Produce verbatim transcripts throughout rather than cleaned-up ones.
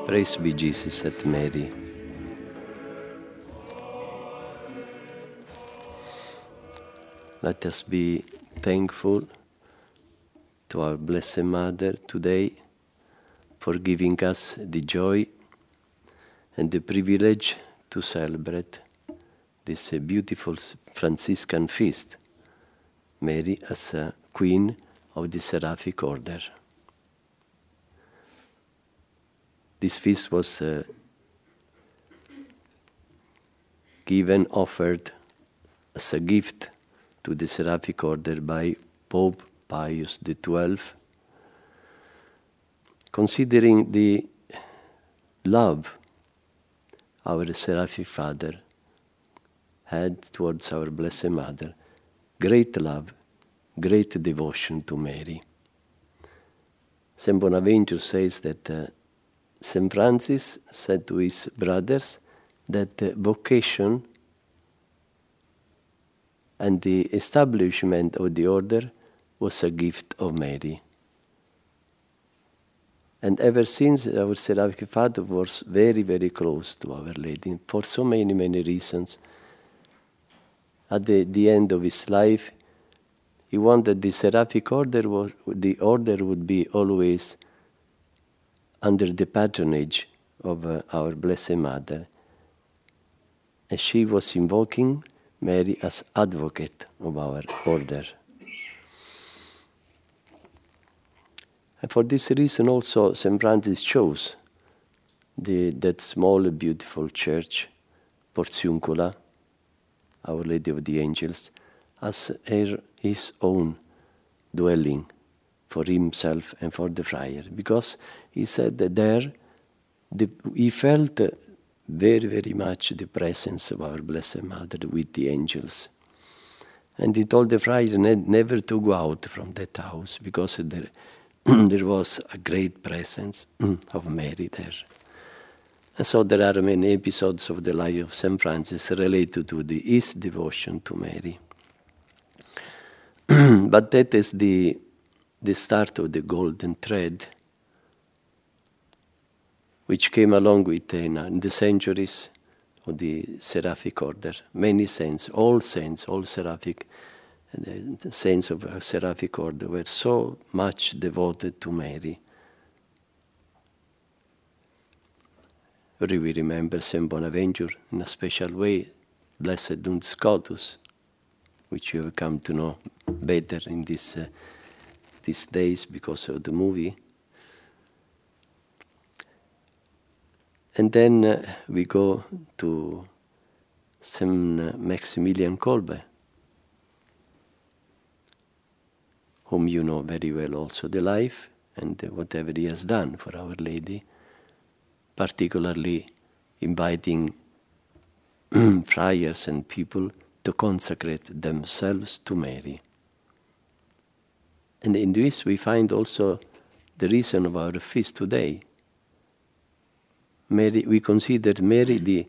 Praise be Jesus at Mary. Let us be thankful to our Blessed Mother today for giving us the joy and the privilege to celebrate this beautiful Franciscan feast, Mary as a Queen of the Seraphic Order. This feast was uh, given, offered as a gift to the Seraphic Order by Pope Pius the twelfth, considering the love our Seraphic Father had towards our Blessed Mother, great love, great devotion to Mary. Saint Bonaventure says that uh, Saint Francis said to his brothers that the vocation and the establishment of the order was a gift of Mary. And ever since, our Seraphic Father was very, very close to Our Lady for so many, many reasons. At the, the end of his life, he wanted the Seraphic Order, was, the order would be always under the patronage of uh, our Blessed Mother. And she was invoking Mary as advocate of our order. And for this reason also Saint Francis chose the, that small beautiful church, Porciuncula, Our Lady of the Angels, as her, his own dwelling for himself and for the friar, because he said that there the, he felt very, very much the presence of our Blessed Mother with the angels. And he told the friars ne- never to go out from that house, because there, there was a great presence of Mary there. And so there are many episodes of the life of Saint Francis related to the, his devotion to Mary. But that is the, the start of the golden thread, which came along with uh, in the centuries of the Seraphic Order. Many saints, all saints, all Seraphic, uh, the saints of our Seraphic Order were so much devoted to Mary. We remember Saint Bonaventure in a special way, Blessed Duns Scotus, which you have come to know better in this, uh, these days because of the movie. And then uh, we go to Saint Maximilian Kolbe, whom you know very well also the life and whatever he has done for Our Lady, particularly inviting friars and people to consecrate themselves to Mary. And in this we find also the reason of our feast today. Mary, we consider Mary the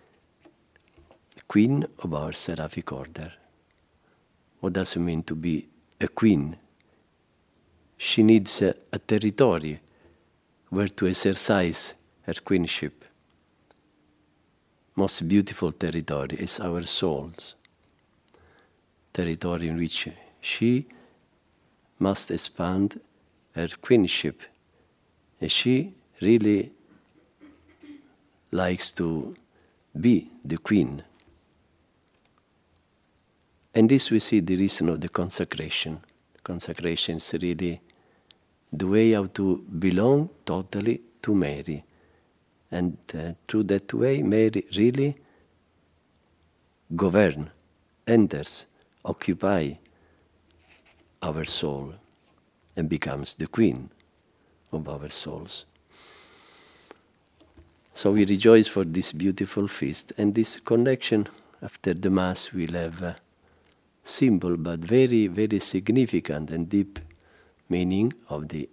queen of our Seraphic Order. What does it mean to be a queen? She needs a, a territory where to exercise her queenship. Most beautiful territory is our souls. Territory in which she must expand her queenship. And she really likes to be the queen. And this we see the reason of the consecration. Consecration is really the way how to belong totally to Mary. And uh, through that way, Mary really governs, enters, occupies our soul and becomes the queen of our souls. So we rejoice for this beautiful feast, and this connection after the Mass will have a simple but very, very significant and deep meaning of the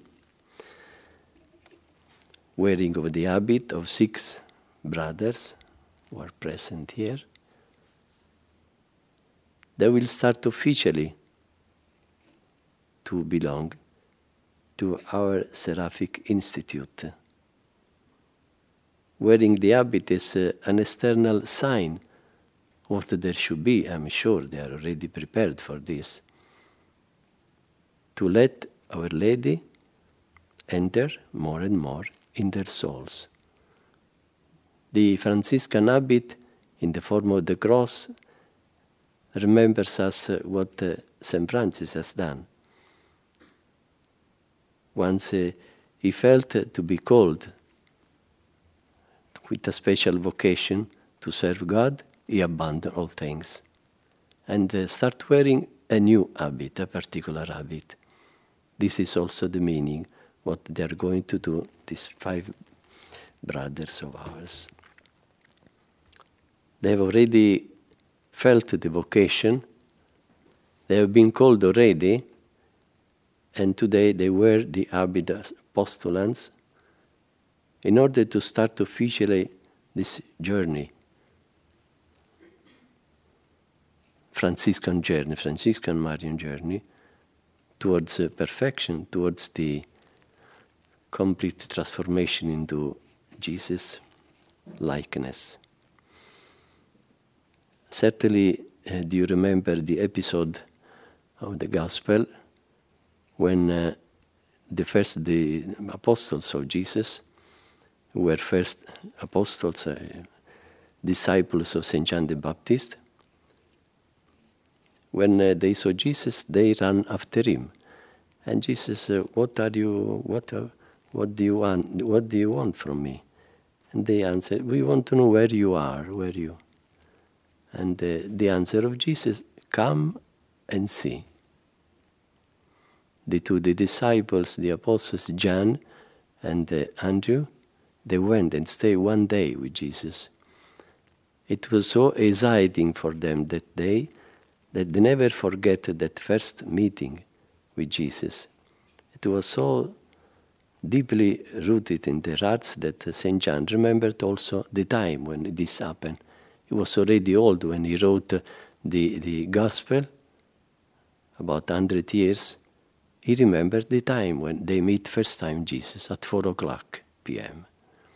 wearing of the habit of six brothers who are present here. They will start officially to belong to our Seraphic Institute. wearing the habit is uh, an external sign what there should be. I'm sure they are already prepared for this. To let Our Lady enter more and more in their souls. The Franciscan habit in the form of the cross remembers us uh, what uh, Saint Francis has done. Once uh, he felt uh, to be called with a special vocation to serve God, he abandoned all things and uh, start wearing a new habit, a particular habit. This is also the meaning what they are going to do, these five brothers of ours. They have already felt the vocation, they have been called already, and today they wear the habit as postulants in order to start officially this journey, Franciscan journey, Franciscan Marian journey, towards uh, perfection, towards the complete transformation into Jesus' likeness. Certainly, uh, do you remember the episode of the Gospel when uh, the first the apostles of Jesus, who were first apostles, uh, disciples of Saint John the Baptist, when uh, they saw Jesus, they ran after him. And Jesus, uh, what are you? What uh, what do you want? What do you want from me? And they answered, we want to know where you are, where you. And uh, the answer of Jesus, come and see. The two, the disciples, the apostles, John and uh, Andrew, they went and stayed one day with Jesus. It was so exciting for them that day that they never forget that first meeting with Jesus. It was so deeply rooted in their hearts that uh, Saint John remembered also the time when this happened. He was already old when he wrote uh, the, the Gospel, about one hundred years. He remembered the time when they meet first time Jesus at four o'clock p m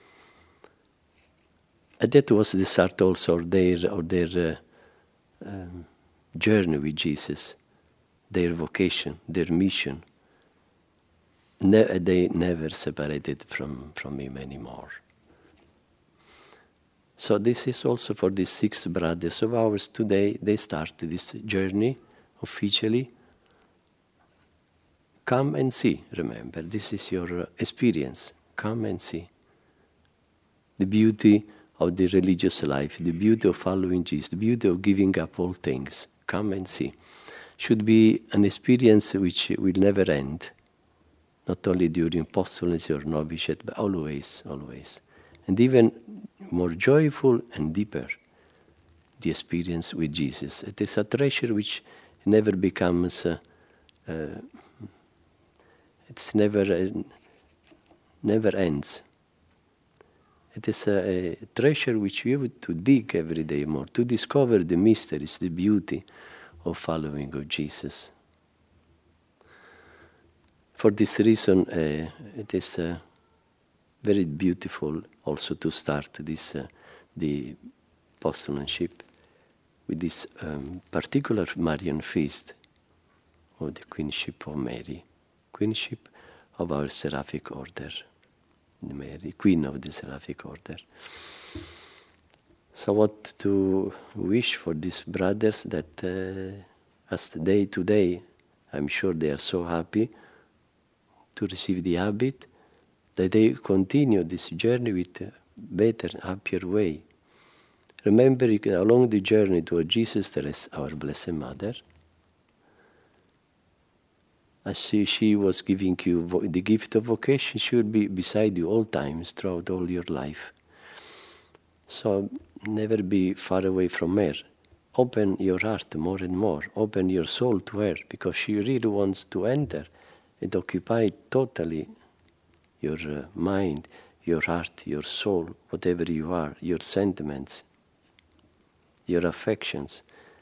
And that was the start also of their, of their uh, um, journey with Jesus, their vocation, their mission. Ne- they never separated from, from him anymore. So this is also for these six brothers of ours. Today they start this journey officially. Come and see, remember, this is your uh, experience. Come and see. The beauty of the religious life, the beauty of following Jesus, the beauty of giving up all things. Come and see. Should be an experience which will never end. Not only during postulacy or novitiate, but always, always. And even more joyful and deeper, the experience with Jesus. It is a treasure which never becomes, uh, uh, it's never, uh, never ends. It is a, a treasure which we have to dig every day more, to discover the mysteries, the beauty of following of Jesus. For this reason, uh, it is uh, very beautiful also to start this, uh, the postulanship with this um, particular Marian feast of the Queenship of Mary, Queenship of our Seraphic Order, the Mary, Queen of the Seraphic Order. So what to wish for these brothers that uh, as day to day, I'm sure they are so happy to receive the habit, that they continue this journey with a better, happier way. Remembering along the journey toward Jesus there is our Blessed Mother. As she, she was giving you vo- the gift of vocation, she will be beside you all times, throughout all your life. So never be far away from her. Open your heart more and more. Open your soul to her, because she really wants to enter and occupy totally your uh, mind, your heart, your soul, whatever you are, your sentiments, your affections.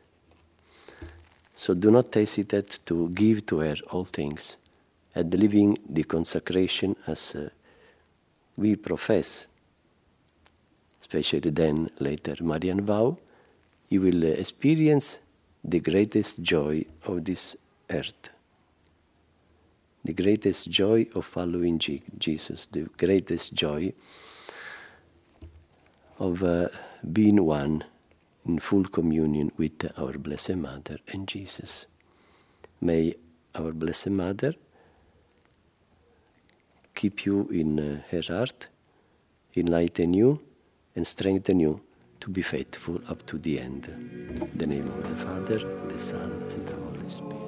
So do not hesitate to give to her all things, and living the consecration as uh, we profess. especially then later Marian vow, you will experience the greatest joy of this earth. The greatest joy of following Jesus, the greatest joy of uh, being one in full communion with our Blessed Mother and Jesus. May our Blessed Mother keep you in uh, her heart, enlighten you, and strengthen you to be faithful up to the end. In the name of the Father, the Son, and the Holy Spirit.